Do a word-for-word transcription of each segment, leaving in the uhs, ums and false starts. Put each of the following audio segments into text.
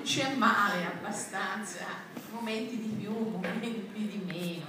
c'è male abbastanza, momenti di più, momenti di meno.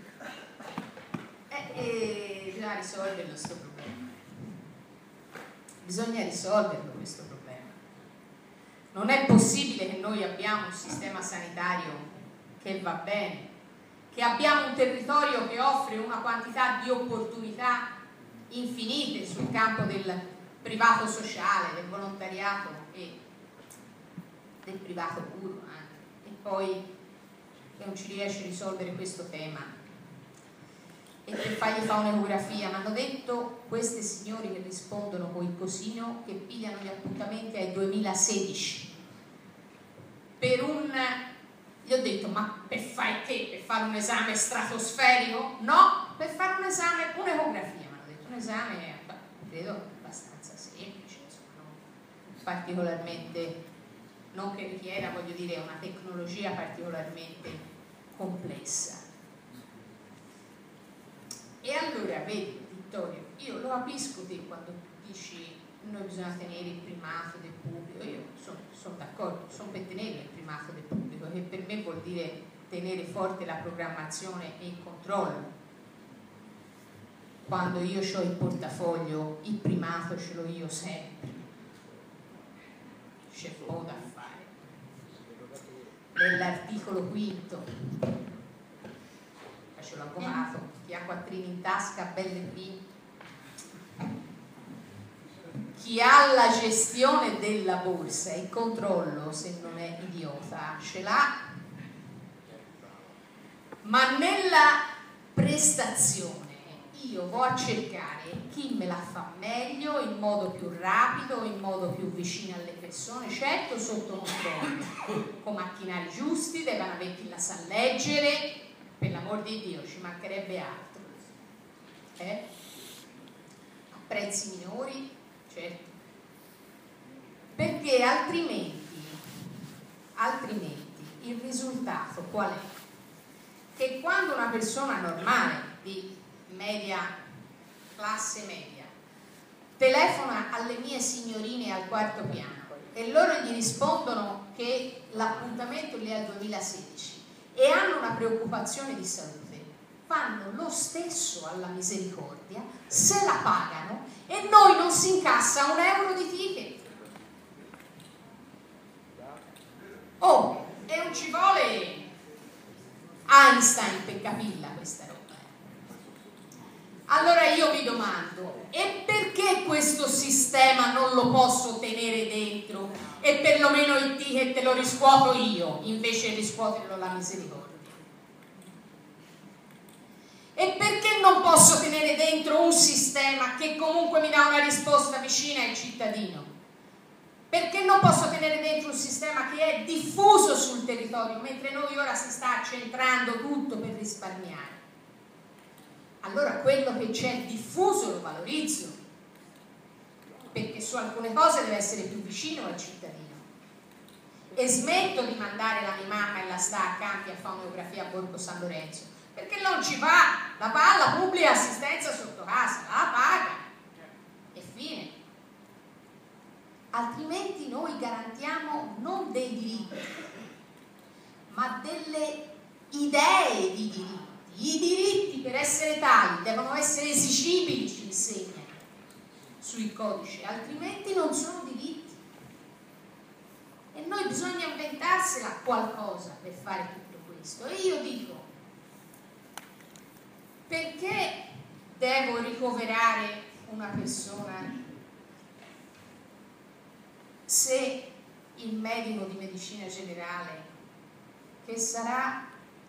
E, e bisogna risolverlo questo problema. Bisogna risolverlo questo problema. Non è possibile che noi abbiamo un sistema sanitario che va bene, che abbiamo un territorio che offre una quantità di opportunità infinite sul campo del privato sociale, del volontariato e del privato puro anche, e poi non ci riesce a risolvere questo tema e per fargli fa un'ecografia. Mi hanno detto queste signore che rispondono con il cosino che pigliano gli appuntamenti al duemilasedici per un... gli ho detto ma per fare che? Per fare un esame stratosferico? No, per fare un esame, un'ecografia. Mi hanno detto un esame credo abbastanza semplice, insomma, non particolarmente, non che richieda, voglio dire, una tecnologia particolarmente complessa. E allora, vedi Vittorio, io lo capisco te quando dici noi bisogna tenere il primato del pubblico, io sono, sono d'accordo, sono per tenere il primato del pubblico, che per me vuol dire tenere forte la programmazione e il controllo. Quando io ho il portafoglio, il primato ce l'ho io sempre, c'è poco da fare. Nell'articolo quinto, faccio l'avvocato, chi ha quattrini in tasca, belle B, chi ha la gestione della borsa e il controllo, se non è idiota, ce l'ha, ma nella prestazione io vado a cercare chi me la fa meglio, in modo più rapido, in modo più vicino alle persone, certo sotto controllo, con macchinari giusti, devono avere chi la sa leggere, per l'amor di Dio, ci mancherebbe altro, eh? A prezzi minori, certo, perché altrimenti, altrimenti il risultato qual è? Che quando una persona normale di media, classe media, telefona alle mie signorine al quarto piano e loro gli rispondono che l'appuntamento lì è al duemilasedici e hanno una preoccupazione di salute, fanno lo stesso alla misericordia, se la pagano e noi non si incassa un euro di ticket. Oh, e non ci vuole Einstein per capirla questa roba. Allora io vi domando, e perché questo sistema non lo posso tenere dentro e perlomeno il ticket lo riscuoto io invece di riscuoterlo la misericordia? E perché non posso tenere dentro un sistema che comunque mi dà una risposta vicina al cittadino? Perché non posso tenere dentro un sistema che è diffuso sul territorio, mentre noi ora si sta centrando tutto per risparmiare? Allora quello che c'è diffuso lo valorizzo, perché su alcune cose deve essere più vicino al cittadino. E smetto di mandare la mia mamma e la sta a Campi a fare un'ecografia a Borgo San Lorenzo, perché non ci va, la fa la pubblica assistenza sotto casa, la paga e fine. Altrimenti noi garantiamo non dei diritti, ma delle idee di diritti. I diritti per essere tali devono essere esigibili, ci insegna sul codice, altrimenti non sono diritti. E noi bisogna inventarsela qualcosa per fare tutto questo. E io dico, perché devo ricoverare una persona se il medico di medicina generale, che sarà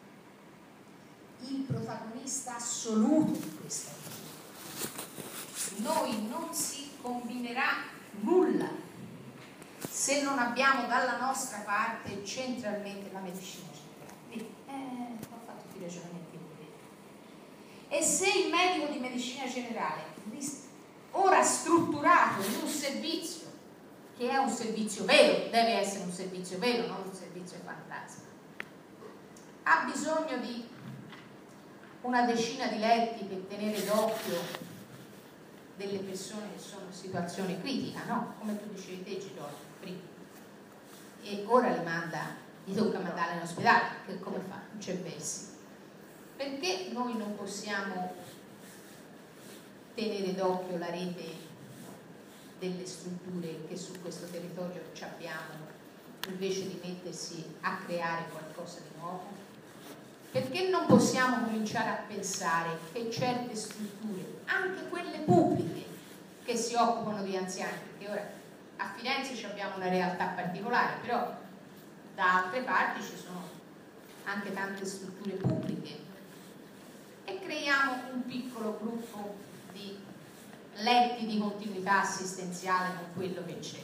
il protagonista assoluto di questa vita, noi non si combinerà nulla se non abbiamo dalla nostra parte centralmente la medicina generale. Eh, ho fatto più ragionamenti in vedere. E se il medico di medicina generale, ora strutturato in un servizio che è un servizio vero, deve essere un servizio vero, non un servizio fantasma, ha bisogno di una decina di letti per tenere d'occhio delle persone che sono in situazione critica, no? Come tu dicevi te, Giorgio, prima. e ora li manda, gli tocca mandarli in ospedale, che come fa? Non c'è versi. Perché noi non possiamo tenere d'occhio la rete delle strutture che su questo territorio ci abbiamo, invece di mettersi a creare qualcosa di nuovo? Perché non possiamo cominciare a pensare che certe strutture, anche quelle pubbliche, che si occupano di anziani, perché ora a Firenze abbiamo una realtà particolare, però da altre parti ci sono anche tante strutture pubbliche, e creiamo un piccolo gruppo di letti di continuità assistenziale con quello che c'è,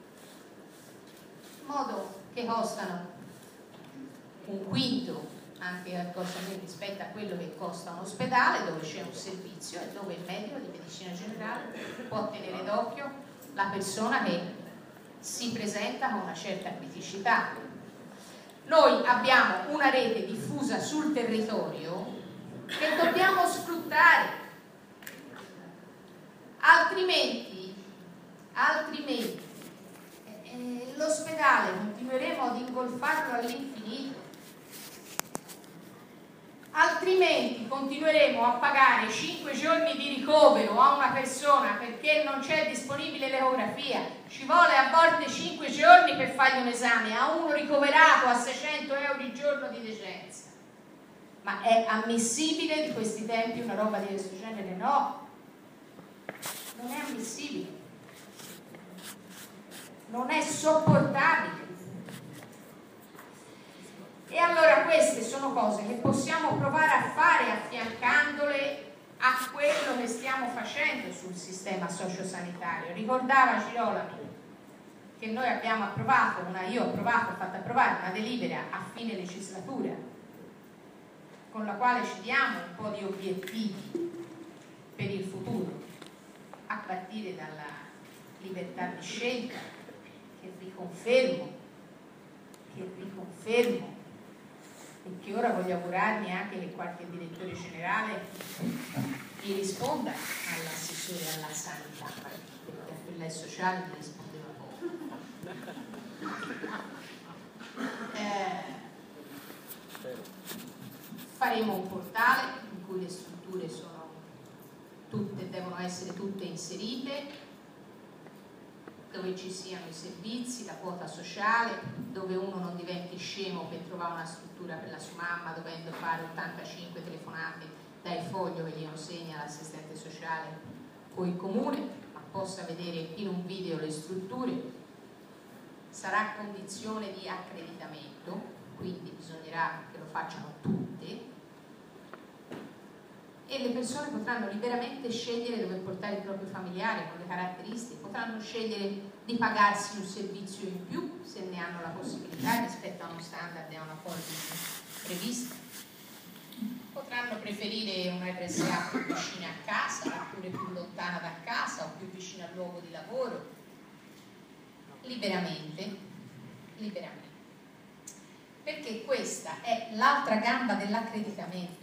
in modo che costano un quinto anche a cosa rispetto a quello che costa un ospedale, dove c'è un servizio e dove il medico di medicina generale può tenere d'occhio la persona che si presenta con una certa criticità. Noi abbiamo una rete diffusa sul territorio che dobbiamo sfruttare, altrimenti, altrimenti eh, l'ospedale continueremo ad ingolfarlo all'infinito, altrimenti continueremo a pagare cinque giorni di ricovero a una persona perché non c'è disponibile l'ecografia, ci vuole a volte cinque giorni per fargli un esame, a uno ricoverato a seicento euro il giorno di decenza. Ma è ammissibile di questi tempi una roba di questo genere? No, non è ammissibile, non è sopportabile. E allora queste sono cose che possiamo provare a fare affiancandole a quello che stiamo facendo sul sistema sociosanitario. Ricordava Girolami che noi abbiamo approvato, una, io ho approvato, ho fatto approvare una delibera a fine legislatura con la quale ci diamo un po' di obiettivi per il futuro, a partire dalla libertà di scelta, che riconfermo, che riconfermo e che ora voglio augurarmi anche che qualche direttore generale gli risponda all'assessore alla sanità, perché a quella sociale gli rispondeva poco. Eh, faremo un portale in cui le strutture sono tutte, devono essere tutte inserite, dove ci siano i servizi, la quota sociale, dove uno non diventi scemo per trovare una struttura per la sua mamma dovendo fare ottantacinque telefonate dai foglio che gli consegna l'assistente sociale o il comune, ma possa vedere in un video le strutture. Sarà a condizione di accreditamento, quindi bisognerà che lo facciano tutte, e le persone potranno liberamente scegliere dove portare i propri familiari con le caratteristiche, potranno scegliere di pagarsi un servizio in più se ne hanno la possibilità rispetto a uno standard e a una polizza prevista, potranno preferire una R S A più vicina a casa oppure più lontana da casa o più vicina al luogo di lavoro, liberamente, liberamente. Perché questa è l'altra gamba dell'accreditamento.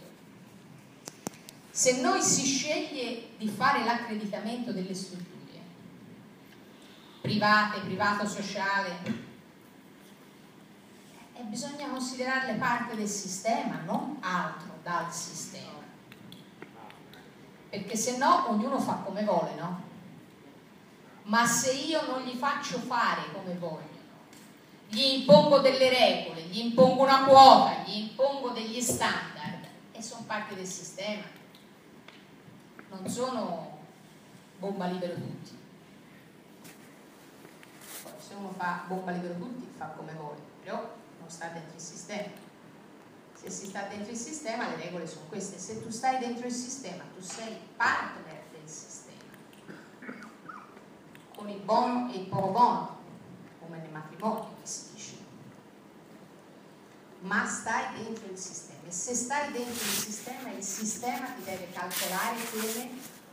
Se noi si sceglie di fare l'accreditamento delle strutture private, privato-sociale, eh, bisogna considerarle parte del sistema, non altro dal sistema. Perché se no ognuno fa come vuole, no? Ma se io non gli faccio fare come vogliono, gli impongo delle regole, gli impongo una quota, gli impongo degli standard, e sono parte del sistema, non sono bomba libero tutti. Poi, se uno fa bomba libero tutti fa come vuole, però non sta dentro il sistema. Se si sta dentro il sistema le regole sono queste. Se tu stai dentro il sistema tu sei partner del sistema, con il buono e il poco buono, come nel matrimonio che si dice, ma stai dentro il sistema, e se stai dentro il sistema, il sistema ti deve calcolare come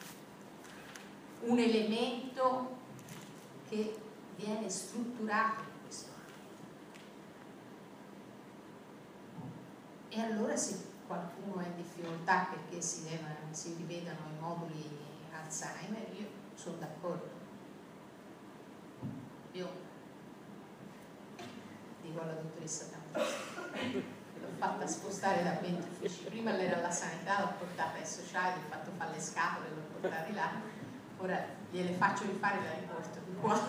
un elemento che viene strutturato in questo ambito. E allora se qualcuno è in difficoltà perché si, deve, si rivedano i moduli Alzheimer, io sono d'accordo. Io con la dottoressa Tamburini. L'ho fatta spostare da venti uffici. Prima lei era alla sanità, l'ho portata ai sociali, ho fatto fare le scatole, l'ho portata là. Ora gliele faccio rifare e la riporto di qua.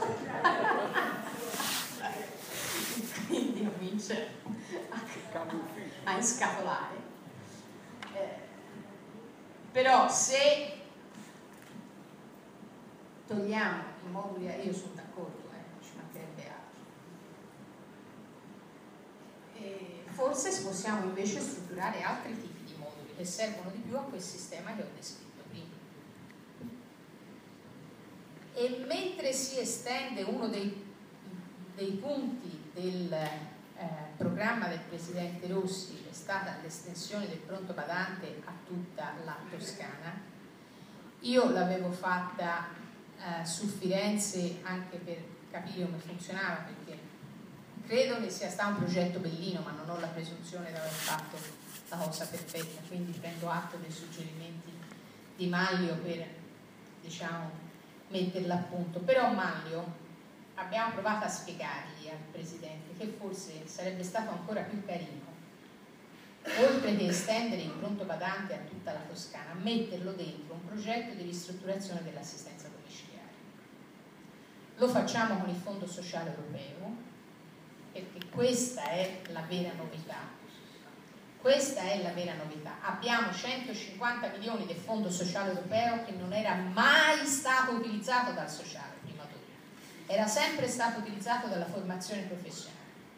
Quindi comincia a, a inscatolare. Eh, però se togliamo i moduli, io sono d'accordo, eh, ci mancherebbe altro. E forse possiamo invece strutturare altri tipi di moduli che servono di più a quel sistema che ho descritto prima. E mentre si estende uno dei, dei punti del eh, programma del Presidente Rossi, che è stata l'estensione del pronto badante a tutta la Toscana, io l'avevo fatta eh, su Firenze anche per capire come funzionava, perché credo che sia stato un progetto bellino, ma non ho la presunzione di aver fatto la cosa perfetta, quindi prendo atto dei suggerimenti di Maglio per, diciamo, metterla a punto. Però Maglio abbiamo provato a spiegargli al Presidente che forse sarebbe stato ancora più carino, oltre che estendere il pronto badante a tutta la Toscana, metterlo dentro un progetto di ristrutturazione dell'assistenza domiciliare. Lo facciamo con il Fondo Sociale Europeo, perché questa è la vera novità. Questa è la vera novità. Abbiamo centocinquanta milioni del Fondo Sociale Europeo che non era mai stato utilizzato dal sociale prima d'ora. Era sempre stato utilizzato dalla formazione professionale,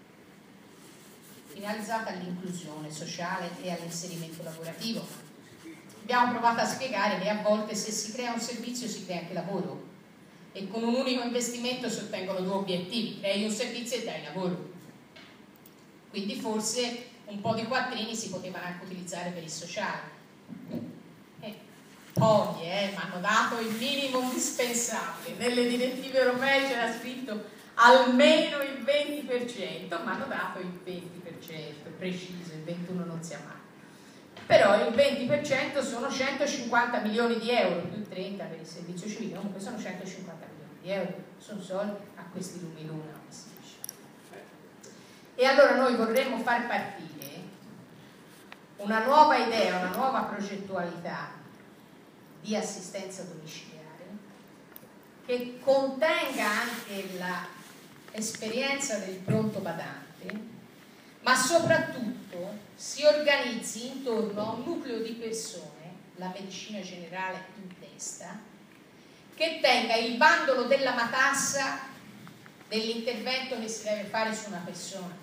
finalizzata all'inclusione sociale e all'inserimento lavorativo. Abbiamo provato a spiegare che a volte se si crea un servizio si crea anche lavoro, e con un unico investimento si ottengono due obiettivi: crei un servizio e dai lavoro. Quindi forse un po' di quattrini si potevano anche utilizzare per il sociale. Eh, pochi, eh, mi hanno dato il minimo indispensabile. Nelle direttive europee c'era scritto almeno il venti per cento, mi hanno dato il venti per cento, preciso, il ventuno non sia mai. Però il venti per cento sono centocinquanta milioni di euro, più trenta per il servizio civile, comunque sono centocinquanta milioni di euro, sono soldi a questi lumiluna, come si dice. E allora noi vorremmo far partire una nuova idea, una nuova progettualità di assistenza domiciliare che contenga anche l'esperienza del pronto badante, ma soprattutto si organizzi intorno a un nucleo di persone, la medicina generale in testa, che tenga il bandolo della matassa dell'intervento che si deve fare su una persona.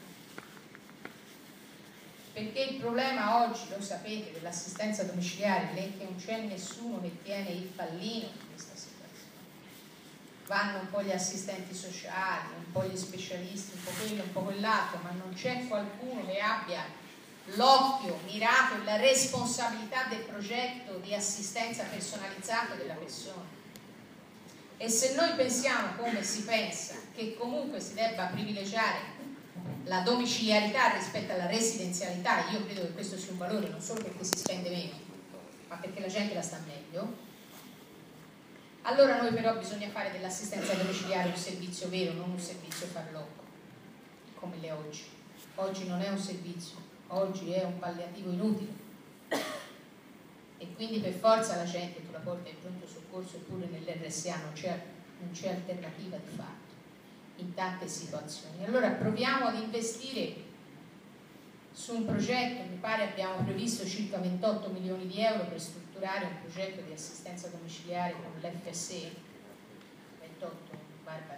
Perché il problema oggi, lo sapete, dell'assistenza domiciliare è che non c'è nessuno che tiene il pallino in questa situazione. Vanno un po' gli assistenti sociali, un po' gli specialisti, un po' quello, un po' quell'altro, ma non c'è qualcuno che abbia l'occhio mirato e la responsabilità del progetto di assistenza personalizzata della persona. E se noi pensiamo, come si pensa, che comunque si debba privilegiare la domiciliarità rispetto alla residenzialità, io credo che questo sia un valore non solo perché si spende meno, ma perché la gente la sta meglio. Allora noi però bisogna fare dell'assistenza domiciliare un servizio vero, non un servizio farlocco, come le oggi. Oggi non è un servizio, oggi è un palliativo inutile. E quindi per forza la gente tu la porti in pronto soccorso, eppure nell'R S A non c'è non c'è alternativa di fatto in tante situazioni. Allora proviamo ad investire su un progetto, mi pare abbiamo previsto circa ventotto milioni di euro per strutturare un progetto di assistenza domiciliare con l'F S E, ventotto, Barbara,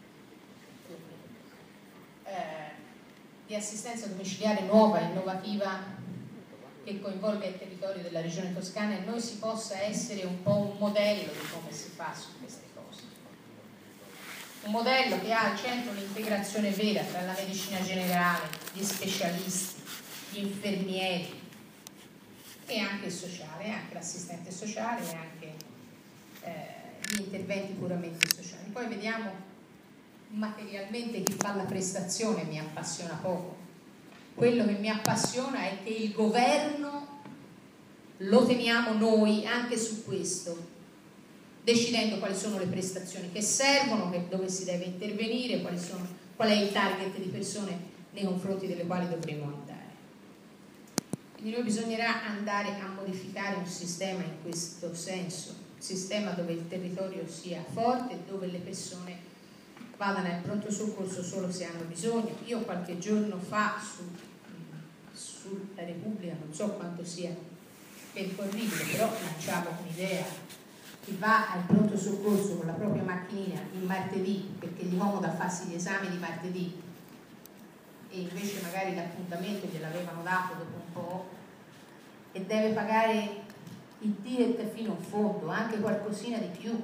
eh, di assistenza domiciliare nuova, innovativa, che coinvolga il territorio della regione toscana e noi si possa essere un po' un modello di come si fa su queste cose. Un modello che ha al centro l'integrazione vera tra la medicina generale, gli specialisti, gli infermieri e anche il sociale, anche l'assistente sociale e anche eh, gli interventi puramente sociali. Poi vediamo materialmente chi fa la prestazione, mi appassiona poco. Quello che mi appassiona è che il governo lo teniamo noi anche su questo, decidendo quali sono le prestazioni che servono, che, dove si deve intervenire, quali sono, qual è il target di persone nei confronti delle quali dovremo andare. Quindi noi bisognerà andare a modificare un sistema in questo senso, un sistema dove il territorio sia forte e dove le persone vadano al pronto soccorso solo se hanno bisogno. Io qualche giorno fa su, sulla Repubblica, non so quanto sia percorribile, però lanciavo un'idea: chi va al pronto soccorso con la propria macchinina il martedì perché gli comoda farsi gli esami di martedì e invece magari l'appuntamento gliel'avevano dato dopo un po' e deve pagare il ticket fino in fondo, anche qualcosina di più,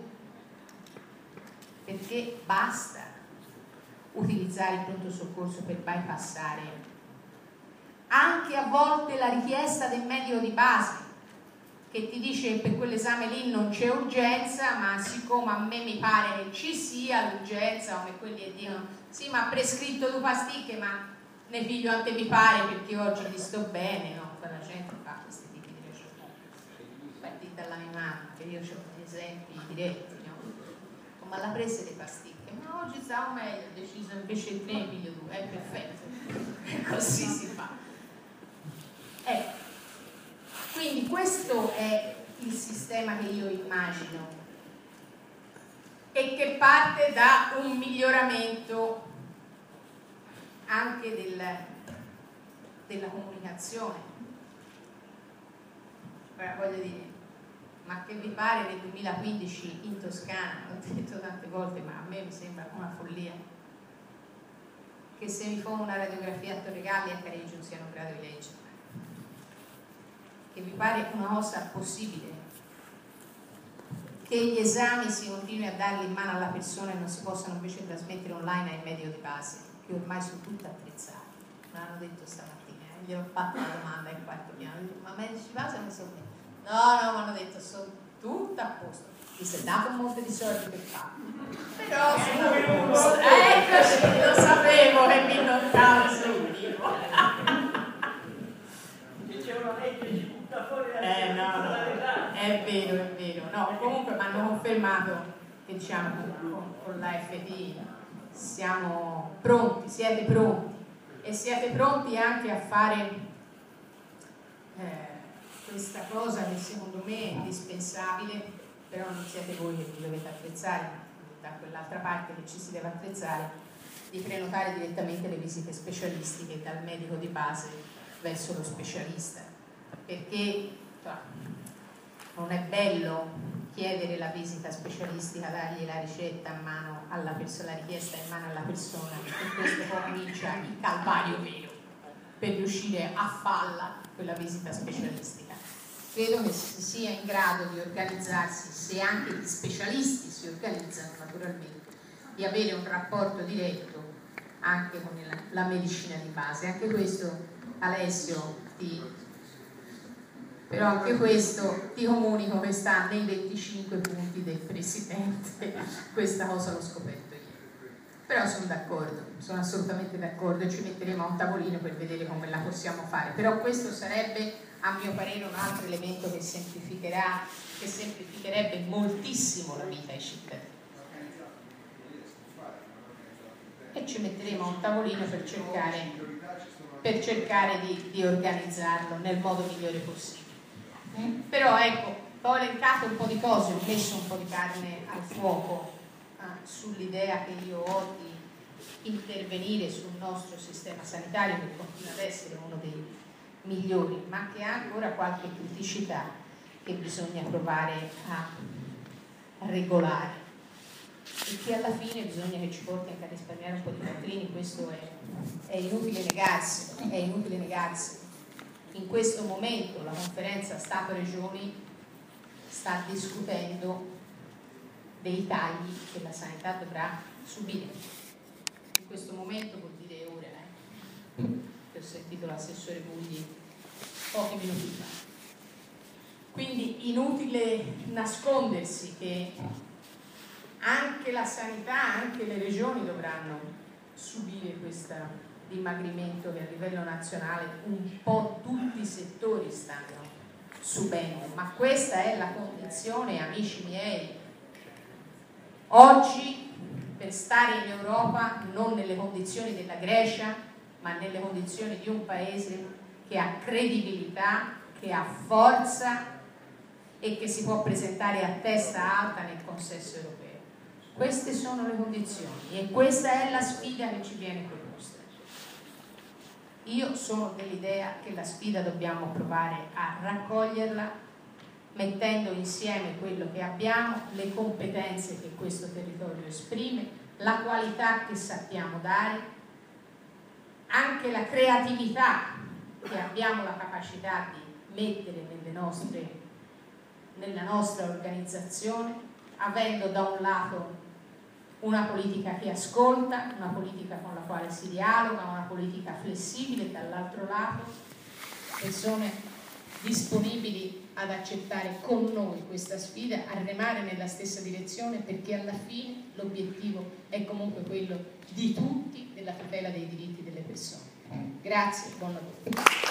perché basta utilizzare il pronto soccorso per bypassare anche a volte la richiesta del medico di base, che ti dice che per quell'esame lì non c'è urgenza, ma siccome a me mi pare che ci sia l'urgenza, come quelli che dicono sì, ma ha prescritto due pasticche, ma ne figlio a te mi pare perché oggi ti sto bene, no? La gente fa questi tipi di ragionamenti. Partite dalla mia mamma, che io ho esempi diretti, no? Ma l'ha prese le pasticche, ma oggi stavo meglio, ho deciso invece il tre, figlio due, è perfetto, così si fa. Ecco, quindi questo è il sistema che io immagino e che parte da un miglioramento anche del, della comunicazione. Ora, voglio dire, ma che vi pare nel duemilaquindici in Toscana, l'ho detto tante volte, ma a me mi sembra una follia, che se mi fa una radiografia a Torregalli a Careggio non siano in grado di leggere, che vi pare una cosa possibile, che gli esami si continui a darli in mano alla persona e non si possano invece trasmettere online ai medico di base, che ormai sono tutti attrezzati. Me l'hanno detto stamattina, eh? Gli ho fatto la domanda in quarto piano, ma medici di base non sono bene? No, no, mi hanno detto sono tutto a posto. Mi si è dato un monte di soldi per farlo, però sono a posto. Eccoci, lo sapevo che mi toccava subito. C'è una legge che ci butta fuori la eh, no, no, è vero, è vero. No, comunque mi hanno confermato che diciamo con, con l'A F D siamo pronti, siete pronti e siete pronti anche a fare eh, questa cosa che secondo me è indispensabile, però non siete voi che vi dovete attrezzare, da quell'altra parte che ci si deve attrezzare, di prenotare direttamente le visite specialistiche dal medico di base verso lo specialista, perché cioè, non è bello chiedere la visita specialistica, dargli la ricetta in mano alla persona, la richiesta in mano alla persona, e questo poi comincia il calvario vero per riuscire a farla quella visita specialistica. Credo che si sia in grado di organizzarsi, se anche gli specialisti si organizzano naturalmente, di avere un rapporto diretto anche con la, la medicina di base. Anche questo, Alessio, ti, però anche questo ti comunico che sta nei venticinque punti del Presidente, questa cosa l'ho scoperto io. Però sono d'accordo, sono assolutamente d'accordo e ci metteremo a un tavolino per vedere come la possiamo fare. Però questo sarebbe, a mio parere, un altro elemento che semplificherà, che semplificherebbe moltissimo la vita ai cittadini. E ci metteremo a un tavolino per cercare, per cercare di, di organizzarlo nel modo migliore possibile. Mm? Però ecco, ho elencato un po' di cose, ho messo un po' di carne al fuoco ah, sull'idea che io ho di intervenire sul nostro sistema sanitario, che continua ad essere uno dei migliori, ma che ha ancora qualche criticità che bisogna provare a regolare e che alla fine bisogna che ci porti anche a risparmiare un po' di quattrini. Questo è, è inutile negarsi, è inutile negarsi. In questo momento la conferenza Stato-Regioni sta discutendo dei tagli che la sanità dovrà subire. In questo momento vuol dire ora, eh? Che ho sentito l'assessore Bugli pochi minuti fa. Quindi inutile nascondersi che anche la sanità, anche le regioni dovranno subire questo dimagrimento che a livello nazionale un po' tutti i settori stanno subendo, ma questa è la condizione, amici miei. Oggi per stare in Europa, non nelle condizioni della Grecia, ma nelle condizioni di un paese che ha credibilità, che ha forza e che si può presentare a testa alta nel consesso europeo. Queste sono le condizioni e questa è la sfida che ci viene proposta. Io sono dell'idea che la sfida dobbiamo provare a raccoglierla mettendo insieme quello che abbiamo, le competenze che questo territorio esprime, la qualità che sappiamo dare, anche la creatività che abbiamo la capacità di mettere nelle nostre, nella nostra organizzazione, avendo da un lato una politica che ascolta, una politica con la quale si dialoga, una politica flessibile, dall'altro lato persone disponibili ad accettare con noi questa sfida, a remare nella stessa direzione, perché alla fine l'obiettivo è comunque quello di tutti, della tutela dei diritti delle persone. Grazie, buon lavoro.